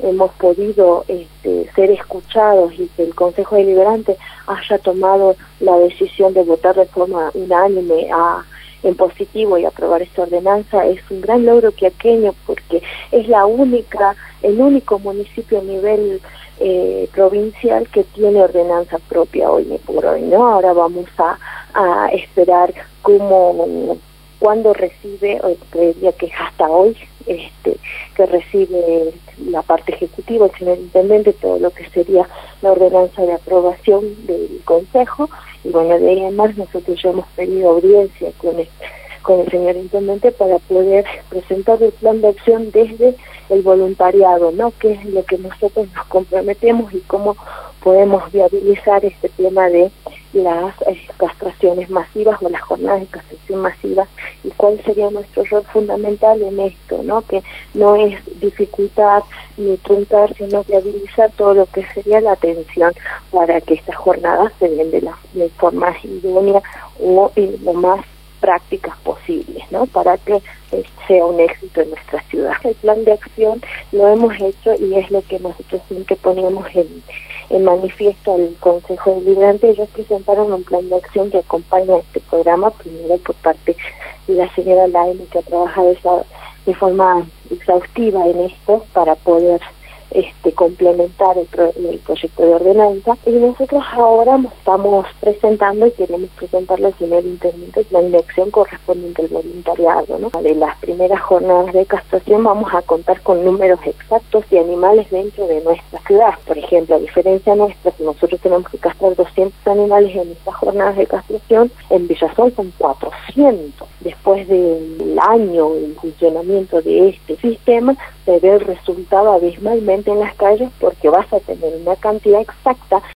hemos podido ser escuchados y que el Consejo Deliberante haya tomado la decisión de votar de forma unánime en positivo y aprobar esta ordenanza, es un gran logro quiaqueño, porque es el único municipio a nivel provincial que tiene ordenanza propia hoy por hoy, ¿no? Ahora vamos a esperar cuándo recibe, o creería que es hasta hoy, que recibe la parte ejecutiva, el señor intendente, todo lo que sería la ordenanza de aprobación del Consejo, y bueno, de ahí en más nosotros ya hemos pedido audiencia con el señor intendente para poder presentar el plan de acción desde el voluntariado, ¿no? Que es lo que nosotros nos comprometemos y cómo podemos viabilizar este tema de las castraciones masivas o las jornadas de castración masivas, y cuál sería nuestro rol fundamental en esto, ¿no? Que no es dificultar ni truncar, sino viabilizar todo lo que sería la atención para que estas jornadas se den de forma idónea o lo más prácticas posibles, ¿no? Para que sea un éxito en nuestra ciudad. El plan de acción lo hemos hecho y es lo que nosotros siempre poníamos en manifiesto al Consejo Deliberante. Ellos presentaron un plan de acción que acompaña este programa, primero por parte de la señora Laine, que ha trabajado de forma exhaustiva en esto para poder complementar el proyecto de ordenanza, y nosotros ahora estamos presentando y queremos presentarle al señor intendente el plan de acción correspondiente al voluntariado, ¿no? De las primeras jornadas de castración vamos a contar con números exactos de animales dentro de nuestra ciudad. Por ejemplo, a diferencia nuestra, que nosotros tenemos que castrar 200 animales en estas jornadas de castración, en Villazón son 400. Después del año en funcionamiento de este sistema, se ve el resultado abismalmente en las calles, porque vas a tener una cantidad exacta